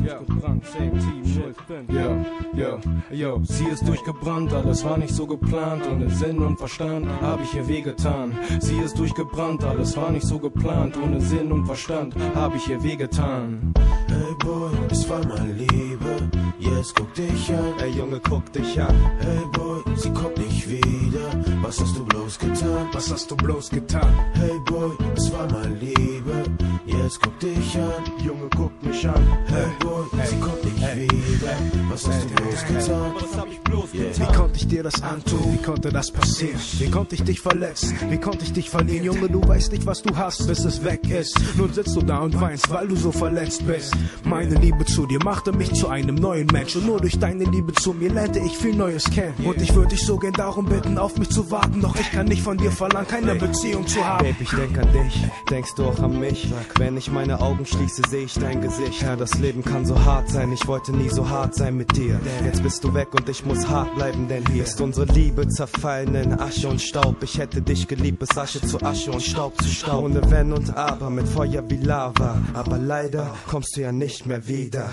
durchgebrannt, same Team, sie ist durchgebrannt, alles war nicht so geplant. Ohne Sinn und Verstand hab ich ihr wehgetan. Sie ist durchgebrannt, alles war nicht so geplant. Ohne Sinn und Verstand hab ich ihr wehgetan. Hey Boy, es war mal Liebe, jetzt guck dich an. Ey Junge, guck dich an. Hey Boy, sie kommt nicht wieder. Was hast du bloß getan? Was hast du bloß getan? Hey Boy, es war mal Liebe, jetzt guck dich an. Junge, guck mich an. Hey Boy, sie kommt nicht wieder. Was hast du bloß getan? Was hab ich bloß getan? Wie konnte ich dir das antun? Wie konnte das passieren? Wie konnte ich dich verletzen? Wie konnte ich dich verlieren? Junge, du weißt nicht, was du hast, bis es weg ist. Nun sitzt du da und weinst, weil du so verletzt bist. Meine Liebe zu dir machte mich zu einem neuen Mensch. Und nur durch deine Liebe zu mir lernte ich viel Neues kennen. Und ich würde dich so gern darum bitten, auf mich zu warten. Doch ich kann nicht von dir verlangen, keine Beziehung zu haben. Babe, ich denk an dich, denkst du auch an mich? Wenn ich meine Augen schließe, sehe ich dein Gesicht. Ja, das Leben kann so hart sein, ich wollte nie so hart sein mit dir. Jetzt bist du weg und ich muss hart bleiben, denn hier ist unsere Liebe zerfallen in Asche und Staub. Ich hätte dich geliebt bis Asche zu Asche und Staub zu Staub. Ohne Wenn und Aber, mit Feuer wie Lava. Aber leider kommst du ja nicht mehr wieder.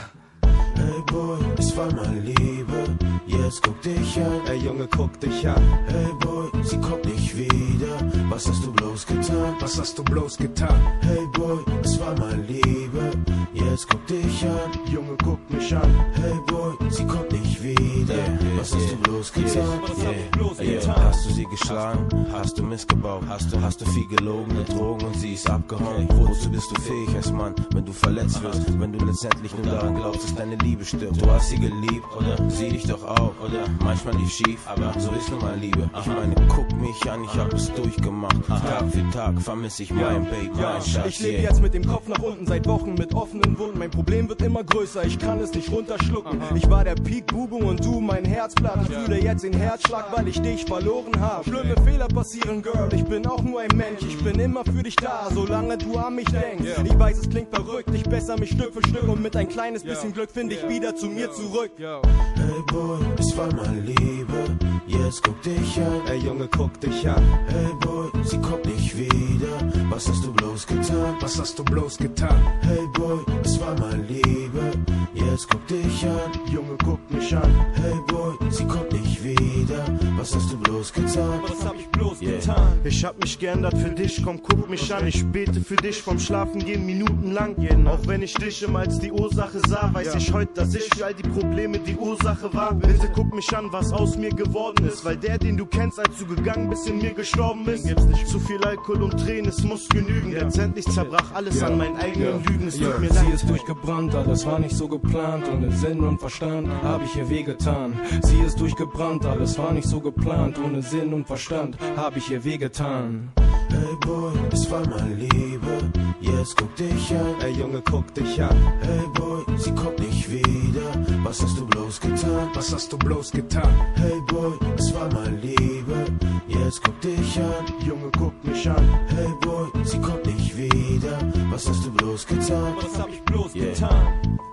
Hey Boy, es war mal Liebe, jetzt guck dich an. Ey Junge, guck dich an. Hey Boy, sie kommt nicht wieder. Was hast du bloß getan? Was hast du bloß getan? Hey Boy, es war mal Liebe, jetzt guck dich an. Junge, guck mich an. Hey Boy, sie kommt nicht wieder. Was hast du bloß getan? Was hab ich bloß getan? Hast du sie geschlagen? Hast du missgebaut? Hast du viel gelogen, betrogen und sie ist abgehauen? Wozu bist du fähig als Mann, wenn du verletzt wirst? Wenn du letztendlich nur daran glaubst, dass deine Liebe stirbt. Du hast sie geliebt, oder? Sieh dich doch auf, oder? Manchmal lief schief, aber so ist nun mal Liebe. Ich meine, guck mich an, ich hab es durchgemacht. Tag für Tag vermiss ich mein Baby, mein Schatz. Ich lebe jetzt mit dem Kopf nach unten, seit Wochen mit offenen Wunden. Mein Problem wird immer größer, ich kann es nicht runterschlucken. Ich war der Peak-Bubu und du mein Herzblatt. Ich fühle jetzt den Herzschlag, weil ich dich verloren habe. Schlimme Fehler passieren, Girl, ich bin auch nur ein Mensch. Ich bin immer für dich da, solange du an mich denkst. Ich weiß, es klingt verrückt, ich bessere mich Stück für Stück. Und mit ein kleines bisschen Glück finde ich wieder zu mir zurück. Hey Boy, es war mal Liebe, jetzt guck dich an. Ey Junge, guck dich an. Hey Boy, sie kommt nicht wieder. Was hast du bloß getan? Was hast du bloß getan? Hey Boy, es war mal Liebe, jetzt guck dich an. Junge, guck mich an. Hey Boy, sie kommt nicht wieder. Was hast du bloß getan? Was hab ich bloß getan? Ich hab mich geändert für dich, komm guck mich an. Ich bete für dich vom Schlafen gehen minutenlang. Auch wenn ich dich immer als die Ursache sah, weiß ich heute, dass ich für all die Probleme die Ursache war. Bitte guck mich an, was aus mir geworden ist. Weil der, den du kennst, als du gegangen bist, in mir gestorben ist. Zu viel Alkohol und Tränen, es muss genügen. Letztendlich zerbrach alles an meinen eigenen Lügen. Es tut mir leid. Sie ist durchgebrannt, alles war nicht so geplant. Ohne Sinn und Verstand hab ich ihr wehgetan. Sie ist durchgebrannt, alles war nicht so geplant. Ohne Sinn und Verstand hab ich ihr wehgetan. Hey Boy, es war mal Liebe, jetzt guck dich an. Ey Junge, guck dich an. Hey Boy, sie kommt nicht wieder. Was hast du bloß getan? Was hast du bloß getan? Hey Boy, es war mal Liebe, jetzt guck dich an. Junge, guck mich an. Hey Boy, sie kommt nicht wieder. Was hast du bloß getan? Was hab ich bloß getan?